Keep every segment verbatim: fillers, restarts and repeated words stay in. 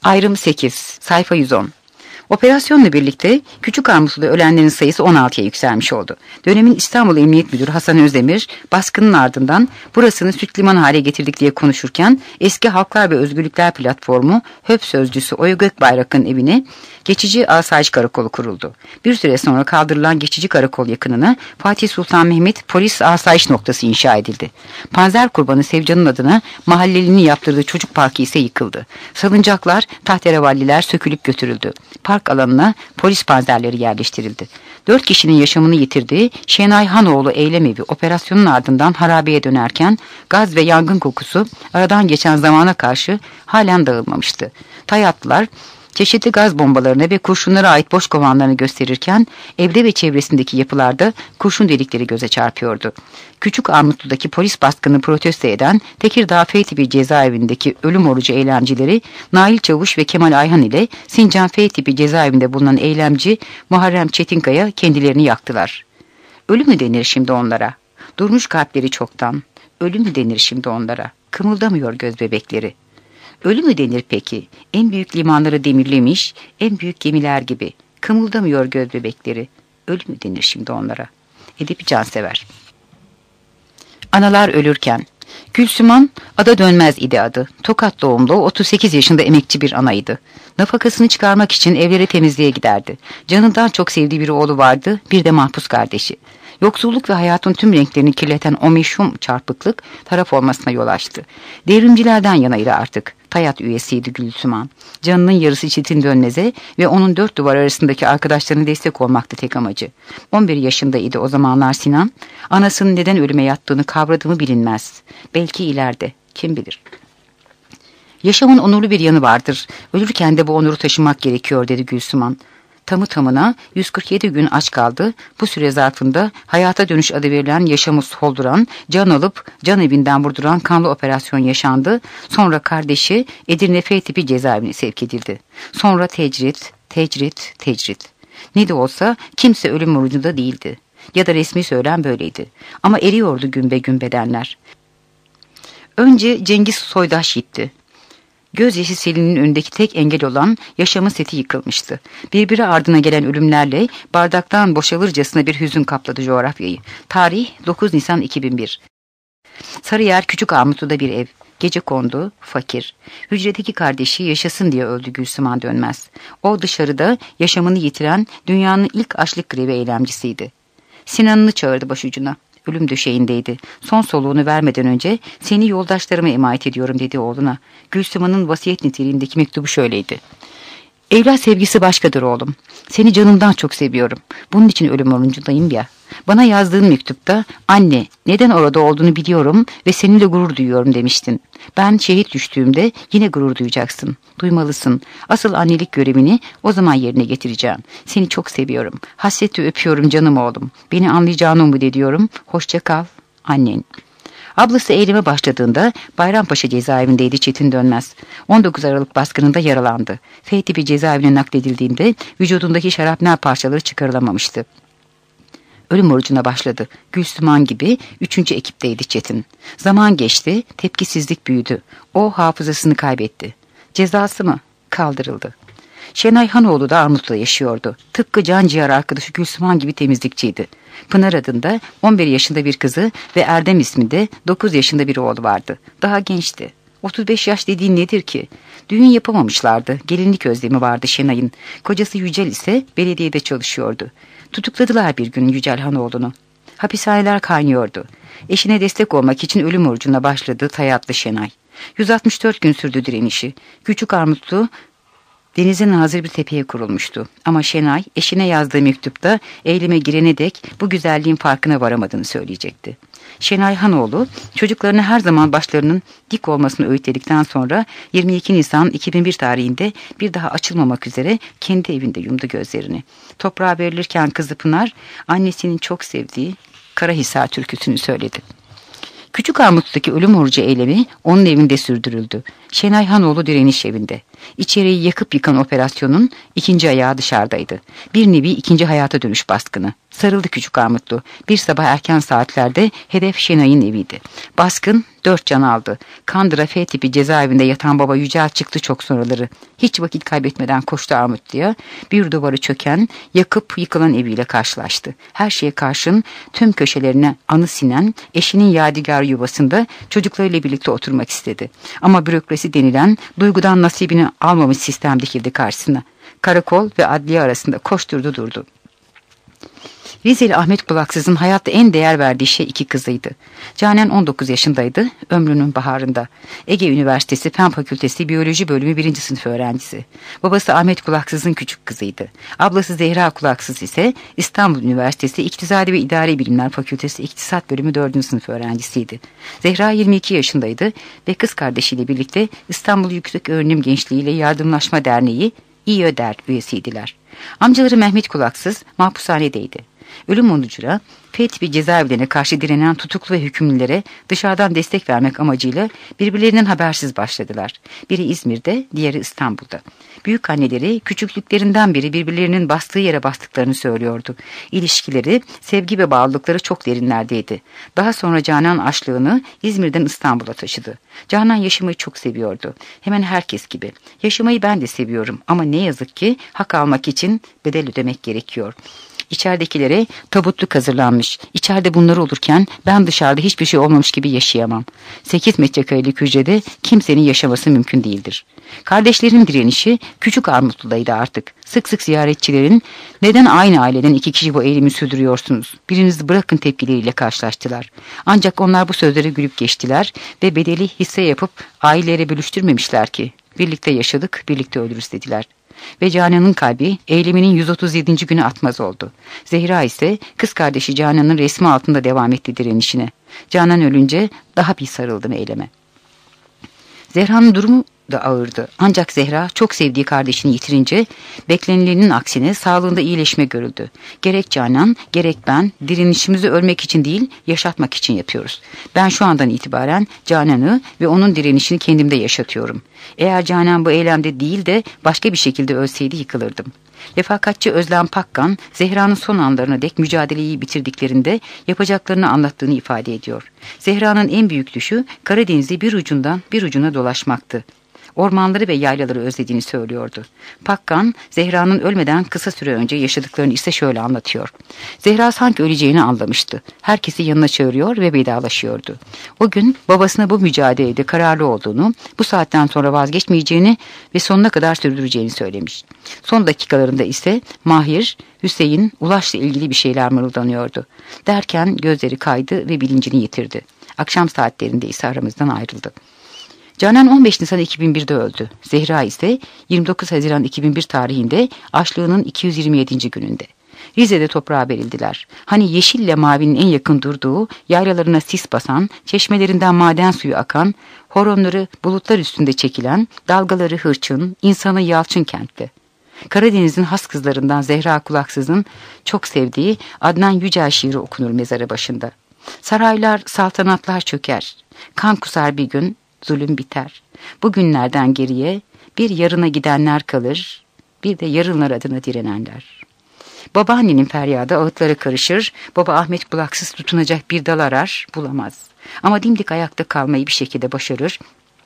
Ayrım sekiz, sayfa yüz on. Operasyonla birlikte Küçük Armutlu'da ölenlerin sayısı on altıya yükselmiş oldu. Dönemin İstanbul Emniyet Müdürü Hasan Özdemir, baskının ardından burasını süt limanı hale getirdik diye konuşurken, eski Halklar ve Özgürlükler Platformu H Ö P sözcüsü Oya Gökbayrak'ın evine geçici asayiş karakolu kuruldu. Bir süre sonra kaldırılan geçici karakol yakınına Fatih Sultan Mehmet polis asayiş noktası inşa edildi. Panzer kurbanı Sevcan'ın adına mahallelinin yaptırdığı çocuk parkı ise yıkıldı. Salıncaklar, tahterevalliler sökülüp götürüldü. Park alanına polis panzerleri yerleştirildi. Dört kişinin yaşamını yitirdiği Şenay Hanoğlu eylem evi operasyonun ardından harabeye dönerken gaz ve yangın kokusu aradan geçen zamana karşı halen dağılmamıştı. Tayatlılar çeşitli gaz bombalarına ve kurşunlara ait boş kovanlarını gösterirken evde ve çevresindeki yapılarda kurşun delikleri göze çarpıyordu. Küçük Armutlu'daki polis baskını protesto eden Tekirdağ F tipi cezaevindeki ölüm orucu eylemcileri Nail Çavuş ve Kemal Ayhan ile Sincan F tipi cezaevinde bulunan eylemci Muharrem Çetinkaya kendilerini yaktılar. Ölüm mü denir şimdi onlara? Durmuş kalpleri çoktan. Ölüm mü denir şimdi onlara? Kımıldamıyor göz bebekleri. Ölü mü denir peki? En büyük limanları demirlemiş, en büyük gemiler gibi. Kımıldamıyor göz bebekleri. Ölü mü denir şimdi onlara? Edip Cansever. Analar ölürken. Gülsüman, Ada Dönmez idi adı. Tokat doğumlu, otuz sekiz yaşında emekçi bir anaydı. Nafakasını çıkarmak için evlere temizliğe giderdi. Canından çok sevdiği bir oğlu vardı, bir de mahpus kardeşi. Yoksulluk ve hayatın tüm renklerini kirleten o meşhum çarpıklık taraf olmasına yol açtı. Devrimcilerden yanaydı artık. Tayat üyesiydi Gülsüman. Canının yarısı Çetin Dönmez'e ve onun dört duvar arasındaki arkadaşlarına destek olmaktı tek amacı. on bir yaşındaydı o zamanlar Sinan. Anasının neden ölüme yattığını kavradı mı bilinmez. Belki ileride, kim bilir. Yaşamın onurlu bir yanı vardır. Ölürken de bu onuru taşımak gerekiyor dedi Gülsüman. Tamı tamına yüz kırk yedi gün aç kaldı. Bu süre zarfında hayata dönüş adı verilen yaşamı solduran, can alıp can evinden vurduran kanlı operasyon yaşandı. Sonra kardeşi Edirne F tipi cezaevine sevk edildi. Sonra tecrit, tecrit, tecrit. Ne de olsa kimse ölüm orucunda değildi. Ya da resmi söylem böyleydi. Ama eriyordu gün be gün bedenler. Önce Cengiz Soydaş gitti. Gözyaşı selinin önündeki tek engel olan yaşamın seti yıkılmıştı. Birbiri ardına gelen ölümlerle bardaktan boşalırcasına bir hüzün kapladı coğrafyayı. Tarih dokuz Nisan iki bin bir. Sarıyer Küçük Armutlu'da bir ev. Gecekondu, fakir. Hücredeki kardeşi yaşasın diye öldü Gülsüman Dönmez. O dışarıda yaşamını yitiren dünyanın ilk açlık grevi eylemcisiydi. Sinan'ını çağırdı başucuna. Ölüm döşeğindeydi. Son soluğunu vermeden önce seni yoldaşlarıma emanet ediyorum dedi oğluna. Gülsüman'ın vasiyet niteliğindeki mektubu şöyleydi. Evlat sevgisi başkadır oğlum. Seni canımdan çok seviyorum. Bunun için ölüm orucundayım ya. Bana yazdığın mektupta anne neden orada olduğunu biliyorum ve seninle gurur duyuyorum demiştin. Ben şehit düştüğümde yine gurur duyacaksın. Duymalısın. Asıl annelik görevini o zaman yerine getireceğim. Seni çok seviyorum. Hasretle öpüyorum canım oğlum. Beni anlayacağını umut ediyorum. Hoşça kal. Annen. Ablası eyleme başladığında Bayrampaşa cezaevindeydi Çetin Dönmez. on dokuz Aralık baskınında yaralandı. F tipi cezaevine nakledildiğinde vücudundaki şarapnel parçaları çıkarılamamıştı. Ölüm orucuna başladı. Gülsüman gibi üçüncü ekipteydi Çetin. Zaman geçti, tepkisizlik büyüdü. O hafızasını kaybetti. Cezası mı? Kaldırıldı. Şenay Hanoğlu da Armutlu'da yaşıyordu. Tıpkı can ciğer arkadaşı Gülsüman gibi temizlikçiydi. Pınar adında on bir yaşında bir kızı ve Erdem isminde dokuz yaşında bir oğlu vardı. Daha gençti. otuz beş yaş dediğin nedir ki? Düğün yapamamışlardı. Gelinlik özlemi vardı Şenay'ın. Kocası Yücel ise belediyede çalışıyordu. Tutukladılar bir gün Yücel Hanoğlu'nu. Hapishaneler kaynıyordu. Eşine destek olmak için ölüm orucuna başladı Tayatlı Şenay. yüz altmış dört gün sürdü direnişi. Küçük Armutlu denize nazır bir tepeye kurulmuştu. Ama Şenay eşine yazdığı mektupta eyleme girene dek bu güzelliğin farkına varamadığını söyleyecekti. Şenay Hanoğlu çocuklarına her zaman başlarının dik olmasını öğütledikten sonra yirmi iki Nisan iki bin bir tarihinde bir daha açılmamak üzere kendi evinde yumdu gözlerini. Toprağa verilirken kızı Pınar annesinin çok sevdiği Karahisar türküsünü söyledi. Küçük Armutlu'daki ölüm orucu eylemi onun evinde sürdürüldü. Şenay Hanoğlu direniş evinde. İçeriği yakıp yıkan operasyonun ikinci ayağı dışarıdaydı. Bir nevi ikinci hayata dönüş baskını. Sarıldı küçük Armutlu. Bir sabah erken saatlerde hedef Şenay'ın eviydi. Baskın dört can aldı. Kandıra F tipi cezaevinde yatan baba Yücel çıktı çok sonraları. Hiç vakit kaybetmeden koştu Armutlu'ya. Bir duvarı çöken, yakıp yıkılan eviyle karşılaştı. Her şeye karşın tüm köşelerine anı sinen, eşinin yadigar yuvasında çocuklarıyla birlikte oturmak istedi. Ama bürokrasi denilen duygudan nasibini almamış sistem dikildi karşısına. Karakol ve adliye arasında koşturdu durdu. Rizeli Ahmet Kulaksız'ın hayatta en değer verdiği şey iki kızıydı. Canen on dokuz yaşındaydı, ömrünün baharında. Ege Üniversitesi Fen Fakültesi Biyoloji Bölümü birinci sınıf öğrencisi. Babası Ahmet Kulaksız'ın küçük kızıydı. Ablası Zehra Kulaksız ise İstanbul Üniversitesi İktisadi ve İdari Bilimler Fakültesi İktisat Bölümü dördüncü sınıf öğrencisiydi. Zehra yirmi iki yaşındaydı ve kız kardeşiyle birlikte İstanbul Yüksek Öğrenim Gençliği ile Yardımlaşma Derneği İYÖDER üyesiydiler. Amcaları Mehmet Kulaksız mahpushanedeydi. Ölüm onucuna F tipi cezaevlerine karşı direnen tutuklu ve hükümlülere dışarıdan destek vermek amacıyla birbirlerinden habersiz başladılar. Biri İzmir'de, diğeri İstanbul'da. Büyükanneleri küçüklüklerinden beri birbirlerinin bastığı yere bastıklarını söylüyordu. İlişkileri, sevgi ve bağlılıkları çok derinlerdeydi. Daha sonra Canan açlığını İzmir'den İstanbul'a taşıdı. Canan yaşamayı çok seviyordu. Hemen herkes gibi. Yaşamayı ben de seviyorum ama ne yazık ki hak almak için bedel ödemek gerekiyor. İçeridekilere tabutluk hazırlanmış. İçeride bunlar olurken ben dışarıda hiçbir şey olmamış gibi yaşayamam. Sekiz metrekarelik hücrede kimsenin yaşaması mümkün değildir. Kardeşlerin direnişi küçük Armutlu'daydı artık. Sık sık ziyaretçilerin neden aynı aileden iki kişi bu eylemi sürdürüyorsunuz, birinizi bırakın tepkileriyle karşılaştılar. Ancak onlar bu sözlere gülüp geçtiler ve bedeli hisse yapıp ailelere bölüştürmemişler ki. Birlikte yaşadık, birlikte ölürüz dediler. Ve Canan'ın kalbi eyleminin yüz otuz yedinci günü atmaz oldu. Zehra ise kız kardeşi Canan'ın resmi altında devam etti direnişine. Canan ölünce daha bir sarıldı eyleme. Zehra'nın durumu da ağırdı. Ancak Zehra çok sevdiği kardeşini yitirince beklenilenin aksine sağlığında iyileşme görüldü. Gerek Canan, gerek ben direnişimizi ölmek için değil, yaşatmak için yapıyoruz. Ben şu andan itibaren Canan'ı ve onun direnişini kendimde yaşatıyorum. Eğer Canan bu eylemde değil de başka bir şekilde ölseydi yıkılırdım. Refakatçi Özlem Pakkan, Zehra'nın son anlarına dek mücadeleyi bitirdiklerinde yapacaklarını anlattığını ifade ediyor. Zehra'nın en büyük düşü Karadeniz'i bir ucundan bir ucuna dolaşmaktı. Ormanları ve yaylaları özlediğini söylüyordu. Pakkan, Zehra'nın ölmeden kısa süre önce yaşadıklarını ise şöyle anlatıyor. Zehra sanki öleceğini anlamıştı. Herkesi yanına çağırıyor ve vedalaşıyordu. O gün babasına bu mücadelede kararlı olduğunu, bu saatten sonra vazgeçmeyeceğini ve sonuna kadar sürdüreceğini söylemiş. Son dakikalarında ise Mahir, Hüseyin, Ulaş'la ilgili bir şeyler mırıldanıyordu. Derken gözleri kaydı ve bilincini yitirdi. Akşam saatlerinde ise aramızdan ayrıldı. Canan on beş Nisan iki bin birde öldü. Zehra ise yirmi dokuz Haziran iki bin bir tarihinde açlığının iki yüz yirmi yedinci gününde. Rize'de toprağa verildiler. Hani yeşille mavinin en yakın durduğu, yaylalarına sis basan, çeşmelerinden maden suyu akan, horonları bulutlar üstünde çekilen, dalgaları hırçın, insanı yalçın kentte. Karadeniz'in has kızlarından Zehra Kulaksız'ın çok sevdiği Adnan Yücel şiiri okunur mezarı başında. Saraylar, saltanatlar çöker. Kan kusar bir gün, zulüm biter. Bugünlerden geriye bir yarına gidenler kalır, bir de yarınlar adına direnenler. Babaannenin feryadı ağıtlara karışır, baba Ahmet Kulaksız tutunacak bir dal arar, bulamaz. Ama dimdik ayakta kalmayı bir şekilde başarır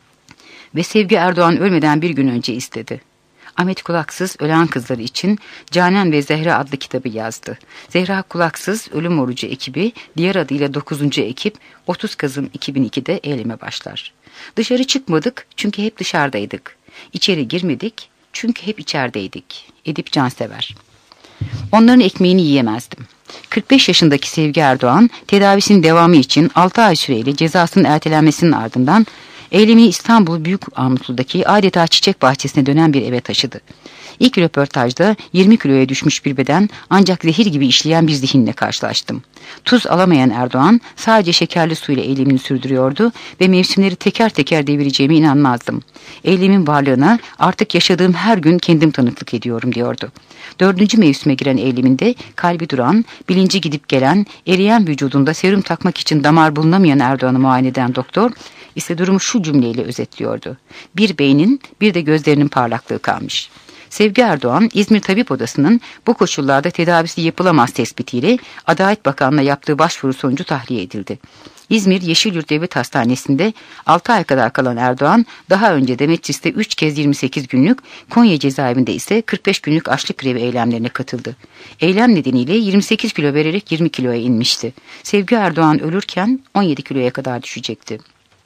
ve Sevgi Erdoğan ölmeden bir gün önce istedi. Ahmet Kulaksız ölen kızları için Canan ve Zehra adlı kitabı yazdı. Zehra Kulaksız Ölüm Orucu ekibi, diğer adıyla dokuzuncu ekip otuz Kasım iki bin ikide eyleme başlar. Dışarı çıkmadık çünkü hep dışarıdaydık. İçeri girmedik çünkü hep içerideydik. Edip Cansever. Onların ekmeğini yiyemezdim. kırk beş yaşındaki Sevgi Erdoğan tedavisinin devamı için altı ay süreyle cezasının ertelenmesinin ardından eylemi İstanbul Büyük Armutlu'daki adeta çiçek bahçesine dönen bir eve taşıdı. İlk röportajda yirmi kiloya düşmüş bir beden ancak zehir gibi işleyen bir zihinle karşılaştım. Tuz alamayan Erdoğan sadece şekerli suyla eylemini sürdürüyordu ve mevsimleri teker teker devireceğime inanmazdım. Eylemin varlığına artık yaşadığım her gün kendim tanıklık ediyorum diyordu. Dördüncü mevsime giren eyleminde kalbi duran, bilinci gidip gelen, eriyen vücudunda serum takmak için damar bulunamayan Erdoğan'ı muayene eden doktor, ise durumu şu cümleyle özetliyordu: bir beynin bir de gözlerinin parlaklığı kalmış. Sevgi Erdoğan, İzmir Tabip Odası'nın bu koşullarda tedavisi yapılamaz tespitiyle Adalet Bakanlığı'na yaptığı başvuru sonucu tahliye edildi. İzmir Yeşilyurt Devlet Hastanesi'nde altı ay kadar kalan Erdoğan, daha önce Demetrius'te üç kez yirmi sekiz günlük, Konya cezaevinde ise kırk beş günlük açlık grevi eylemlerine katıldı. Eylem nedeniyle yirmi sekiz kilo vererek yirmi kiloya inmişti. Sevgi Erdoğan ölürken on yedi kiloya kadar düşecekti.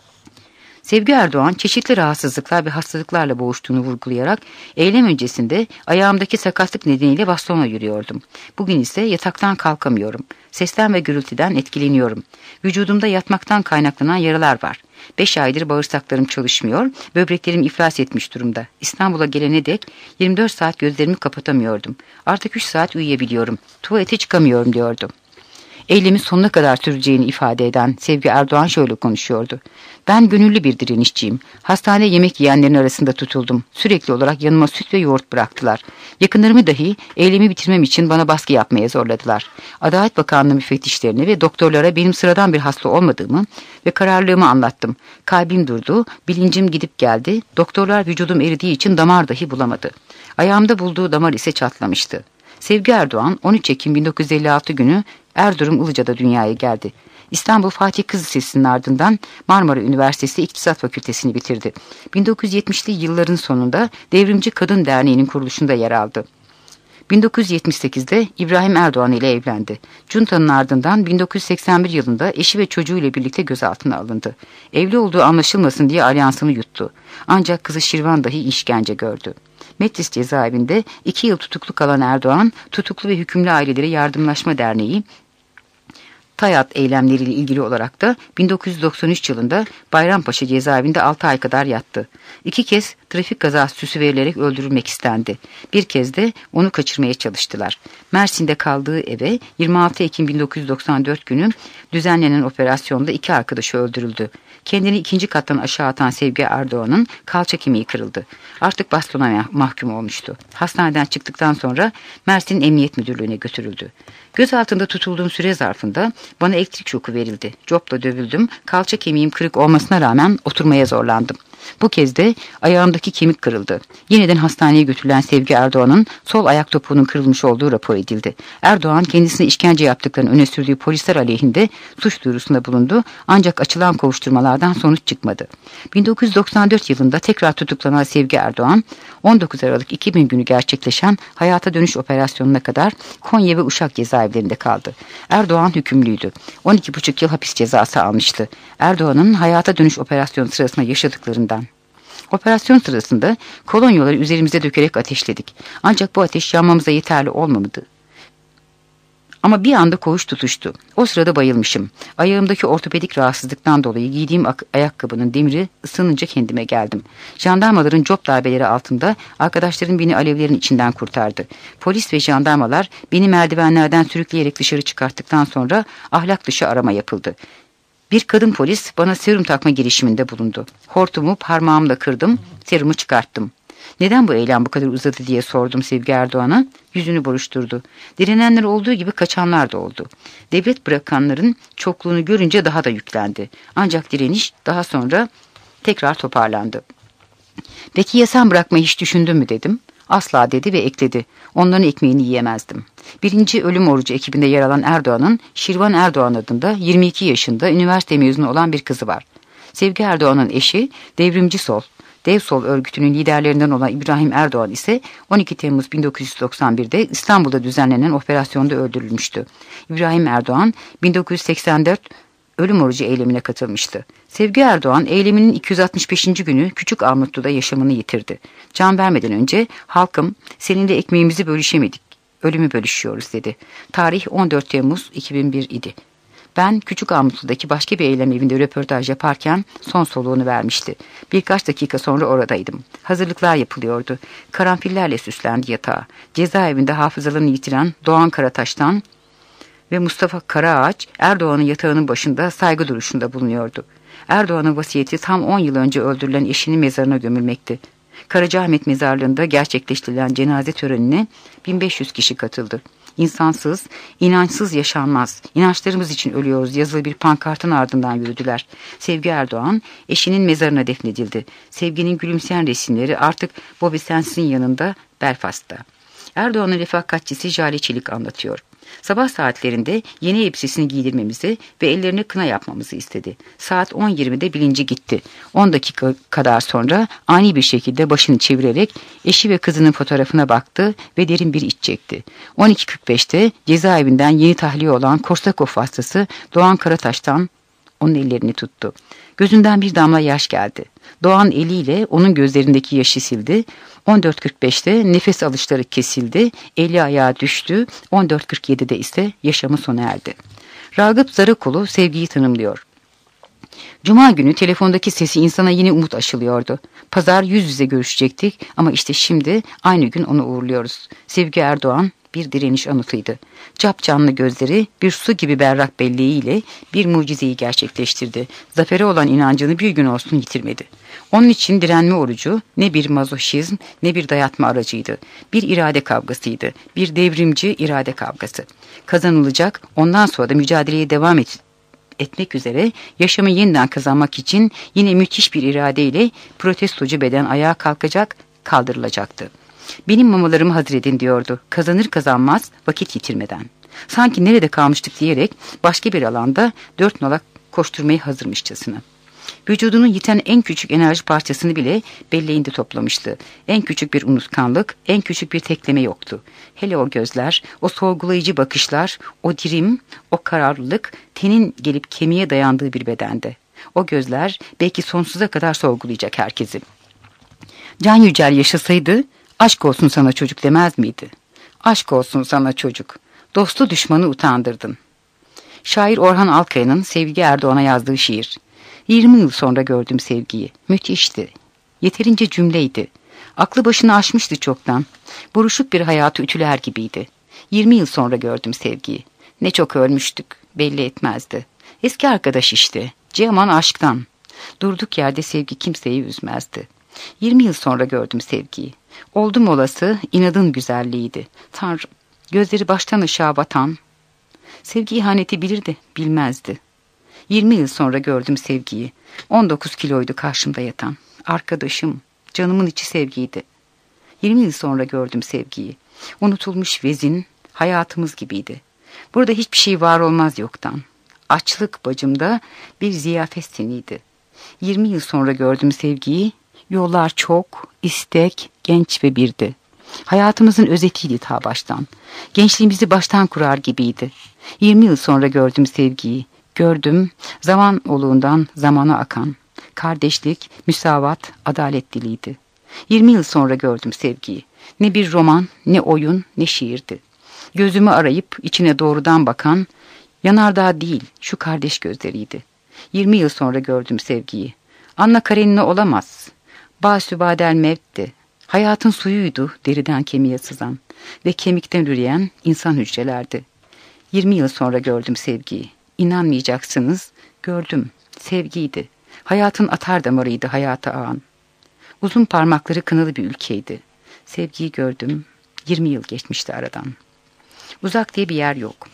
Sevgi Erdoğan çeşitli rahatsızlıklar ve hastalıklarla boğuştuğunu vurgulayarak, eylem öncesinde ayağımdaki sakatlık nedeniyle bastonla yürüyordum. Bugün ise yataktan kalkamıyorum. Sesten ve gürültüden etkileniyorum. Vücudumda yatmaktan kaynaklanan yaralar var. Beş aydır bağırsaklarım çalışmıyor, böbreklerim iflas etmiş durumda. İstanbul'a gelene dek yirmi dört saat gözlerimi kapatamıyordum. Artık üç saat uyuyabiliyorum. Tuvalete çıkamıyorum diyordu. Eylemin sonuna kadar süreceğini ifade eden Sevgi Erdoğan şöyle konuşuyordu: ben gönüllü bir direnişçiyim. Hastane yemek yiyenlerin arasında tutuldum. Sürekli olarak yanıma süt ve yoğurt bıraktılar. Yakınlarımı dahi eylemi bitirmem için bana baskı yapmaya zorladılar. Adalet Bakanlığı müfettişlerine ve doktorlara benim sıradan bir hasta olmadığımı ve kararlılığımı anlattım. Kalbim durdu, bilincim gidip geldi. Doktorlar vücudum eridiği için damar dahi bulamadı. Ayağımda bulduğu damar ise çatlamıştı. Sevgi Erdoğan on üç Ekim bin dokuz yüz elli altı günü Erzurum Ilıca'da dünyaya geldi. İstanbul Fatih Kız Lisesi'nin ardından Marmara Üniversitesi İktisat Fakültesini bitirdi. bin dokuz yüz yetmişli yılların sonunda Devrimci Kadın Derneği'nin kuruluşunda yer aldı. bin dokuz yüz yetmiş sekizde İbrahim Erdoğan ile evlendi. Cunta'nın ardından bin dokuz yüz seksen bir yılında eşi ve çocuğu ile birlikte gözaltına alındı. Evli olduğu anlaşılmasın diye alyansını yuttu. Ancak kızı Şirvan dahi işkence gördü. Metris cezaevinde iki yıl tutuklu kalan Erdoğan, Tutuklu ve Hükümlü Aileleri Yardımlaşma Derneği, Tayat eylemleriyle ilgili olarak da bin dokuz yüz doksan üç yılında Bayrampaşa cezaevinde altı ay kadar yattı. İki kez trafik kazası süsü verilerek öldürülmek istendi. Bir kez de onu kaçırmaya çalıştılar. Mersin'de kaldığı eve yirmi altı Ekim bin dokuz yüz doksan dört günü düzenlenen operasyonda iki arkadaşı öldürüldü. Kendini ikinci kattan aşağı atan Sevgi Erdoğan'ın kalça kemiği kırıldı. Artık bastona mahkum olmuştu. Hastaneden çıktıktan sonra Mersin Emniyet Müdürlüğü'ne götürüldü. Gözaltında tutulduğum süre zarfında bana elektrik şoku verildi. Copla dövüldüm. Kalça kemiğim kırık olmasına rağmen oturmaya zorlandım. Bu kez de ayağımdaki kemik kırıldı. Yeniden hastaneye götürülen Sevgi Erdoğan'ın sol ayak topuğunun kırılmış olduğu rapor edildi. Erdoğan kendisine işkence yaptıklarını öne sürdüğü polisler aleyhinde suç duyurusunda bulundu, ancak açılan kovuşturmalardan sonuç çıkmadı. bin dokuz yüz doksan dört yılında tekrar tutuklanan Sevgi Erdoğan, on dokuz Aralık iki bin günü gerçekleşen hayata dönüş operasyonuna kadar Konya ve Uşak cezaevlerinde kaldı. Erdoğan hükümlüydü. on iki buçuk yıl hapis cezası almıştı. Erdoğan'ın hayata dönüş operasyonu sırasında yaşadıklarından. Operasyon sırasında kolonyaları üzerimize dökerek ateşledik. Ancak bu ateş yanmamıza yeterli olmamadı. Ama bir anda koğuş tutuştu. O sırada bayılmışım. Ayağımdaki ortopedik rahatsızlıktan dolayı giydiğim ayakkabının demiri ısınınca kendime geldim. Jandarmaların cop darbeleri altında arkadaşlarım beni alevlerin içinden kurtardı. Polis ve jandarmalar beni merdivenlerden sürükleyerek dışarı çıkarttıktan sonra ahlak dışı arama yapıldı. Bir kadın polis bana serum takma girişiminde bulundu. Hortumu parmağımla kırdım, serumu çıkarttım. Neden bu eylem bu kadar uzadı diye sordum Sevgi Erdoğan'a. Yüzünü buruşturdu. Direnenler olduğu gibi kaçanlar da oldu. Devlet bırakanların çokluğunu görünce daha da yüklendi. Ancak direniş daha sonra tekrar toparlandı. Peki ya sen bırakmayı hiç düşündün mü dedim. Asla dedi ve ekledi. Onların ekmeğini yiyemezdim. Birinci ölüm orucu ekibinde yer alan Erdoğan'ın Şirvan Erdoğan adında yirmi iki yaşında üniversite mezunu olan bir kızı var. Sevgi Erdoğan'ın eşi Devrimci Sol, Dev Sol örgütünün liderlerinden olan İbrahim Erdoğan ise on iki Temmuz bin dokuz yüz doksan birde İstanbul'da düzenlenen operasyonda öldürülmüştü. İbrahim Erdoğan bin dokuz yüz seksen dört ölüm orucu eylemine katılmıştı. Sevgi Erdoğan eyleminin iki yüz altmış beşinci günü Küçük Armutlu'da yaşamını yitirdi. Can vermeden önce halkım seninle ekmeğimizi bölüşemedik, ölümü bölüşüyoruz dedi. Tarih on dört Temmuz iki bin bir idi. Ben Küçük Armutlu'daki başka bir eylem evinde röportaj yaparken son soluğunu vermişti. Birkaç dakika sonra oradaydım. Hazırlıklar yapılıyordu. Karanfillerle süslendi yatağı. Cezaevinde hafızalarını yitiren Doğan Karataş'tan ve Mustafa Karaağaç Erdoğan'ın yatağının başında saygı duruşunda bulunuyordu. Erdoğan'ın vasiyeti tam on yıl önce öldürülen eşinin mezarına gömülmekti. Karacaahmet mezarlığında gerçekleştirilen cenaze törenine bin beş yüz kişi katıldı. İnsansız, inançsız yaşanmaz. İnançlarımız için ölüyoruz yazılı bir pankartın ardından yürüdüler. Sevgi Erdoğan eşinin mezarına defnedildi. Sevginin gülümseyen resimleri artık Bobby Sands'in yanında Belfast'ta. Erdoğan'ın refakatçisi Jale Çelik anlatıyor. Sabah saatlerinde yeni elbisesini giydirmemizi ve ellerine kına yapmamızı istedi. Saat on yirmide bilinci gitti. on dakika kadar sonra ani bir şekilde başını çevirerek eşi ve kızının fotoğrafına baktı ve derin bir iç çekti. on iki kırk beşte cezaevinden yeni tahliye olan Korsakov hastası Doğan Karataş'tan onun ellerini tuttu. Gözünden bir damla yaş geldi. Doğan eliyle onun gözlerindeki yaşı sildi. on dört kırk beşte nefes alışları kesildi. Eli ayağa düştü. on dört kırk yedide ise yaşamı sona erdi. Ragıp Zarakolu Sevgi'yi tanımlıyor. Cuma günü telefondaki sesi insana yine umut aşılıyordu. Pazar yüz yüze görüşecektik ama işte şimdi aynı gün onu uğurluyoruz. Sevgi Erdoğan bir direniş anıtıydı. Capcanlı gözleri bir su gibi berrak belleğiyle bir mucizeyi gerçekleştirdi. Zafere olan inancını bir gün olsun yitirmedi. Onun için direnme orucu ne bir mazoşizm ne bir dayatma aracıydı. Bir irade kavgasıydı. Bir devrimci irade kavgası. Kazanılacak, ondan sonra da mücadeleye devam et, etmek üzere yaşamı yeniden kazanmak için yine müthiş bir iradeyle protestocu beden ayağa kalkacak, kaldırılacaktı. Benim mamalarımı hazır edin diyordu. Kazanır kazanmaz vakit yitirmeden. Sanki nerede kalmıştık diyerek başka bir alanda dört nala koşturmaya hazırmışçasına. Vücudunun yiten en küçük enerji parçasını bile belleğinde toplamıştı. En küçük bir unutkanlık, en küçük bir tekleme yoktu. Hele o gözler, o sorgulayıcı bakışlar, o dirim, o kararlılık tenin gelip kemiğe dayandığı bir bedende. O gözler belki sonsuza kadar sorgulayacak herkesi. Can Yücel yaşasaydı, aşk olsun sana çocuk demez miydi? Aşk olsun sana çocuk. Dostu düşmanı utandırdın. Şair Orhan Alkaya'nın Sevgi Erdoğan'a yazdığı şiir. yirmi yıl sonra gördüm sevgiyi. Müthişti. Yeterince cümleydi. Aklı başını aşmıştı çoktan. Buruşuk bir hayatı ütüler gibiydi. yirmi yıl sonra gördüm sevgiyi. Ne çok ölmüştük. Belli etmezdi. Eski arkadaş işte. Cihaman aşktan. Durduk yerde sevgi kimseyi üzmezdi. yirmi yıl sonra gördüm sevgiyi. Oldum olası inadın güzelliğiydi. Tanrım, gözleri baştan aşağı batan. Sevgi ihaneti bilirdi, bilmezdi. yirmi yıl sonra gördüm sevgiyi. on dokuz kiloydu karşımda yatan. Arkadaşım, canımın içi sevgiydi. yirmi yıl sonra gördüm sevgiyi. Unutulmuş vezin, hayatımız gibiydi. Burada hiçbir şey var olmaz yoktan. Açlık bacımda bir ziyafet seniydi. yirmi yıl sonra gördüm sevgiyi. Yollar çok, istek, genç ve birdi. Hayatımızın özetiydi ta baştan. Gençliğimizi baştan kurar gibiydi. yirmi yıl sonra gördüm sevgiyi. Gördüm, zaman oluğundan zamana akan. Kardeşlik, müsavat, adalet diliydi. yirmi yıl sonra gördüm sevgiyi. Ne bir roman, ne oyun, ne şiirdi. Gözümü arayıp içine doğrudan bakan, yanardağ değil, şu kardeş gözleriydi. yirmi yıl sonra gördüm sevgiyi. Anna Karenina olamaz. Basübadel mevtti. Hayatın suyuydu deriden kemiğe sızan ve kemikten üreyen insan hücrelerdi. yirmi yıl sonra gördüm sevgiyi. İnanmayacaksınız, gördüm, sevgiydi. Hayatın atar damarıydı hayata ağan. Uzun parmakları kınalı bir ülkeydi. Sevgiyi gördüm, yirmi yıl geçmişti aradan. Uzak diye bir yer yok.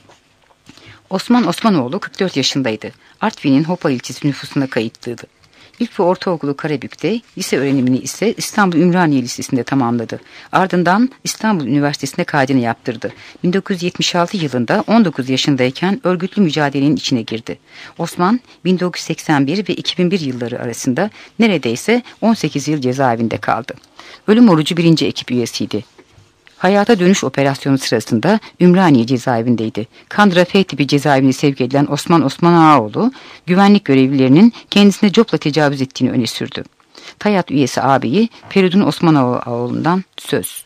Osman Osmanoğlu kırk dört yaşındaydı. Artvin'in Hopa ilçesi nüfusuna kayıtlıydı. İlk ve ortaokulu Karabük'te, lise öğrenimini ise İstanbul Ümraniye Lisesi'nde tamamladı. Ardından İstanbul Üniversitesi'nde kaydını yaptırdı. bin dokuz yüz yetmiş altı yılında on dokuz yaşındayken örgütlü mücadelenin içine girdi. Osman bin dokuz yüz seksen bir ve iki bin bir yılları arasında neredeyse on sekiz yıl cezaevinde kaldı. Ölüm orucu birinci ekip üyesiydi. Hayata dönüş operasyonu sırasında Ümraniye cezaevindeydi. Kandıra F tipi cezaevine sevk edilen Osman Osman Ağaoğlu, güvenlik görevlilerinin kendisine copla tecavüz ettiğini öne sürdü. TAYAT üyesi ağabeyi Feridun Osman Ağaoğlu'ndan söz.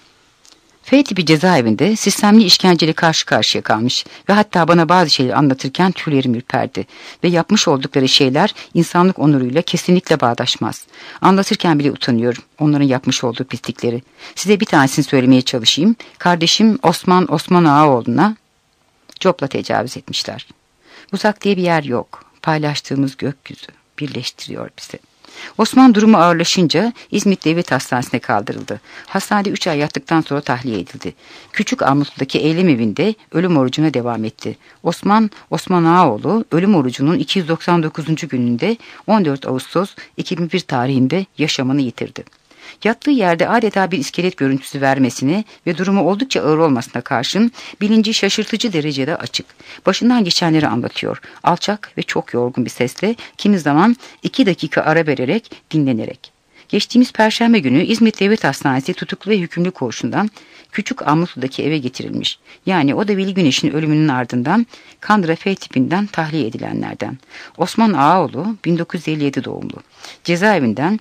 F tipi cezaevinde sistemli işkenceyle karşı karşıya kalmış ve hatta bana bazı şeyleri anlatırken tüylerim ürperdi ve yapmış oldukları şeyler insanlık onuruyla kesinlikle bağdaşmaz. Anlatırken bile utanıyorum onların yapmış olduğu pislikleri. Size bir tanesini söylemeye çalışayım. Kardeşim Osman Osman Ağaoğlu'na copla tecavüz etmişler. Uzak diye bir yer yok. Paylaştığımız gökyüzü birleştiriyor bizi. Osman durumu ağırlaşınca İzmit Devlet Hastanesi'ne kaldırıldı. Hastanede üç ay yattıktan sonra tahliye edildi. Küçük Armutlu'daki eylem evinde ölüm orucuna devam etti. Osman, Osman Ağaoğlu ölüm orucunun iki yüz doksan dokuzuncu gününde on dört Ağustos iki bin bir tarihinde yaşamını yitirdi. Yattığı yerde adeta bir iskelet görüntüsü vermesine ve durumu oldukça ağır olmasına karşın bilinci şaşırtıcı derecede açık. Başından geçenleri anlatıyor. Alçak ve çok yorgun bir sesle, kimi zaman iki dakika ara vererek, dinlenerek. Geçtiğimiz Perşembe günü İzmit Devlet Hastanesi tutuklu ve hükümlü koğuşundan Küçük Amutlu'daki eve getirilmiş. Yani o da Veli Güneş'in ölümünün ardından Kandıra F tipinden tahliye edilenlerden. Osman Ağaoğlu bin dokuz yüz elli yedi doğumlu. Cezaevinden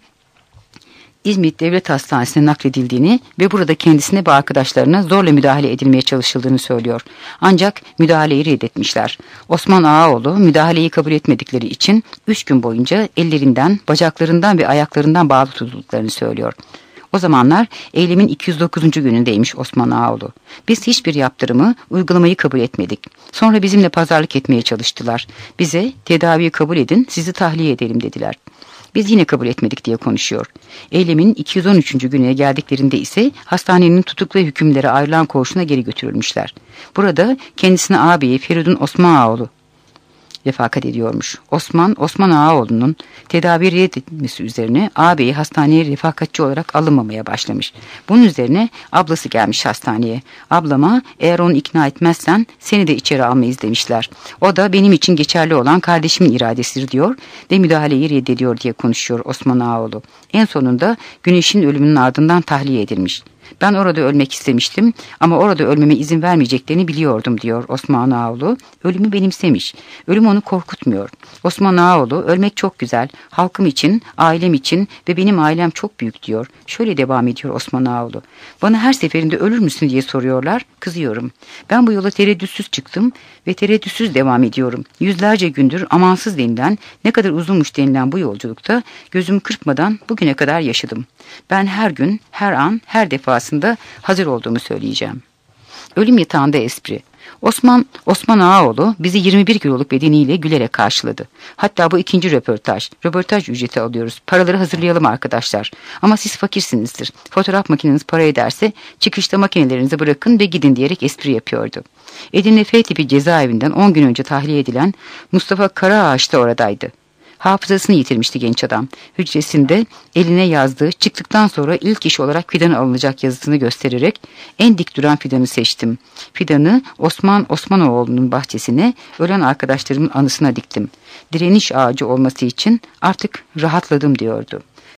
İzmit Devlet Hastanesi'ne nakledildiğini ve burada kendisine ve arkadaşlarına zorla müdahale edilmeye çalışıldığını söylüyor. Ancak müdahaleyi reddetmişler. Osman Ağaoğlu müdahaleyi kabul etmedikleri için üç gün boyunca ellerinden, bacaklarından ve ayaklarından bağlı tutulduklarını söylüyor. O zamanlar eylemin iki yüz dokuzuncu günündeymiş Osman Ağaoğlu. Biz hiçbir yaptırımı, uygulamayı kabul etmedik. Sonra bizimle pazarlık etmeye çalıştılar. Bize tedaviyi kabul edin, sizi tahliye edelim dediler. Biz yine kabul etmedik diye konuşuyor. Eylemin iki yüz on üçüncü gününe geldiklerinde ise hastanenin tutuklu hükümlere ayrılan koğuşuna geri götürülmüşler. Burada kendisine ağabeyi Feridun Osman Ağaoğlu refakat ediyormuş. Osman, Osman Ağaoğlu'nun tedavi reddedilmesi üzerine ağabeyi hastaneye refakatçi olarak alınmamaya başlamış. Bunun üzerine ablası gelmiş hastaneye. Ablama, eğer onu ikna etmezsen seni de içeri almayız demişler. O da benim için geçerli olan kardeşimin iradesidir diyor ve müdahaleyi reddediyor diye konuşuyor Osman Ağaoğlu. En sonunda Güneş'in ölümünün ardından tahliye edilmiş. Ben orada ölmek istemiştim ama orada ölmeme izin vermeyeceklerini biliyordum diyor Osman Ağaoğlu. Ölümü benimsemiş. Ölüm onu korkutmuyor. Osman Ağaoğlu ölmek çok güzel. Halkım için, ailem için ve benim ailem çok büyük diyor. Şöyle devam ediyor Osman Ağaoğlu. Bana her seferinde ölür müsün diye soruyorlar. Kızıyorum. Ben bu yola tereddütsüz çıktım ve tereddütsüz devam ediyorum. Yüzlerce gündür amansız denilen, ne kadar uzunmuş denilen bu yolculukta gözümü kırpmadan bugüne kadar yaşadım. Ben her gün, her an, her defasında hazır olduğumu söyleyeceğim. Ölüm yatağında espri. Osman, Osman Ağaoğlu bizi yirmi bir kiloluk bedeniyle gülerek karşıladı. Hatta bu ikinci röportaj. Röportaj ücreti alıyoruz. Paraları hazırlayalım arkadaşlar. Ama siz fakirsinizdir. Fotoğraf makineniz para ederse çıkışta makinelerinizi bırakın ve gidin diyerek espri yapıyordu. Edirne F tipi cezaevinden on gün önce tahliye edilen Mustafa Karaağaç da oradaydı. Hafızasını yitirmişti genç adam. Hücresinde eline yazdığı, çıktıktan sonra ilk iş olarak fidanı alınacak yazısını göstererek en dik duran fidanı seçtim. Fidanı Osman Osmanoğlu'nun bahçesine, ölen arkadaşlarımın anısına diktim. Direniş ağacı olması için artık rahatladım diyordu.